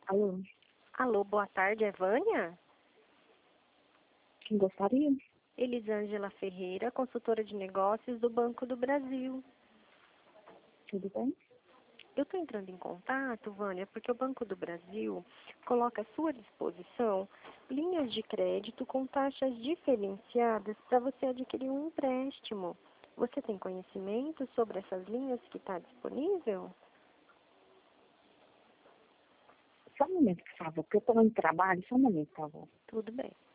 Alô, Alô, boa tarde, é Vânia? quem gostaria? Elisângela Ferreira, consultora de negócios do Banco do Brasil. Tudo bem? Eu estou entrando em contato, Vânia, porque o Banco do Brasil coloca à sua disposição linhas de crédito com taxas diferenciadas para você adquirir um empréstimo. Você tem conhecimento sobre essas linhas que está disponível? Só um momento, por favor, porque eu estou em trabalho. Só um momento, por favor. Tudo bem.